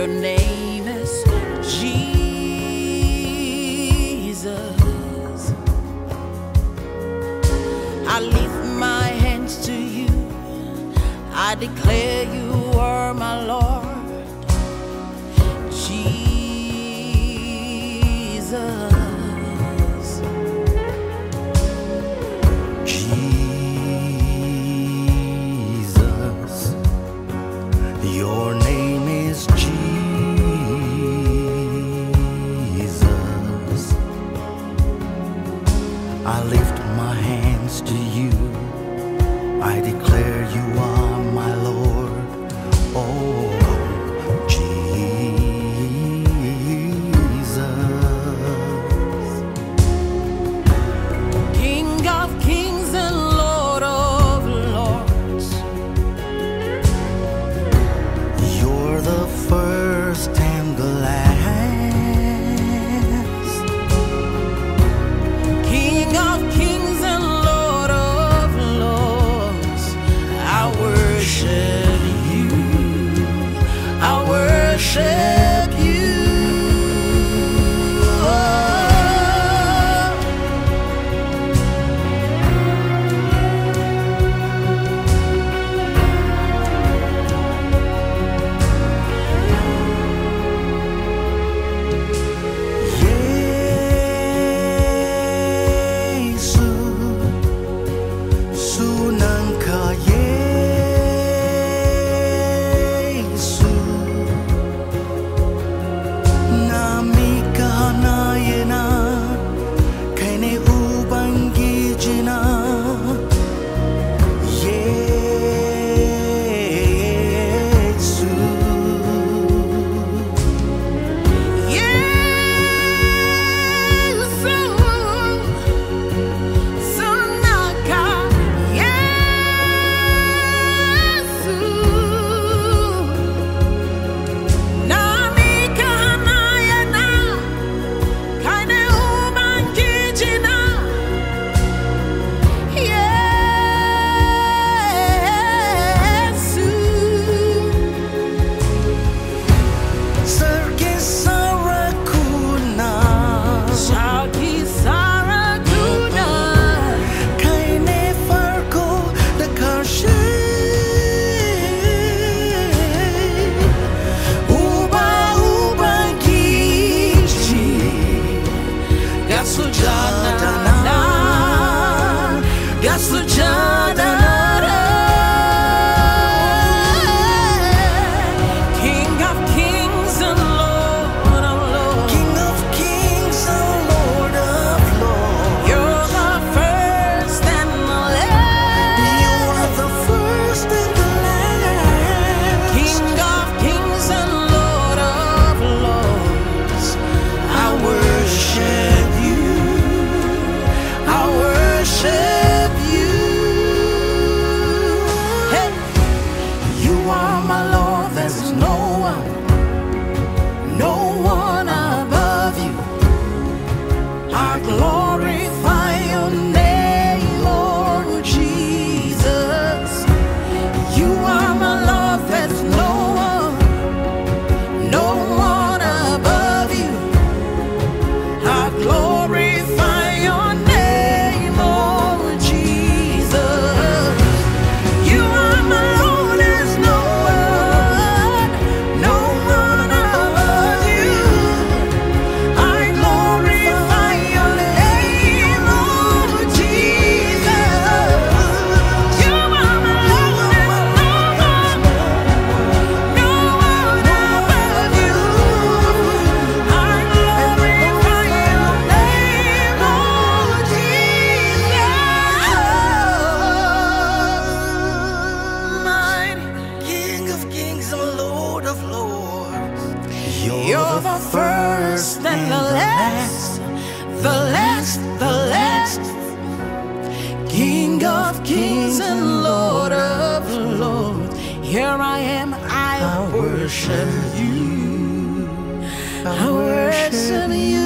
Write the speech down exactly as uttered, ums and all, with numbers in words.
Your name is Jesus. I lift my hands to you. I declare you are my Lord. Jesus. Jesus. Your name is Jesus. I lift my hands to you. I declare you are my Lord. Oh, Jesus. King of kings and Lord of lords. You're the first and the last. King of kings and Lord of lords. I worship you. I worship you. Yesu, sunangka Yesu, namika hanayena, kaine ubangijina. Yesu, Yesu, sunaka Yesu, namika hanayena, kaine ubangijina. Yesu, Sarki sarakuna, Shaki Sarakuna, kaine farko da karshe. Uba ubangiji, Gasujana, Gasujana, King of kings and Lord of lords. King of kings and Lord of lords. You're the first and the last. You are the first and the last. King of kings and Lord of lords. I worship you. I worship you. Hey, you are my Lord. There's no one, no one above you. I glorify your name, Lord Jesus. You are my Lord. There's no one, no one above you. I glorify your name, Lord Jesus. You are my Lord. There's no one, no one above you. I glorify your name, Lord Jesus. You are my Lord. There's no one, no one above you. I glorify your name, Lord Jesus. Mighty King of kings and Lord of lords. You're the first and the last, the last, the last. King of kings and Lord of lords. Here I am, I worship you. I worship you.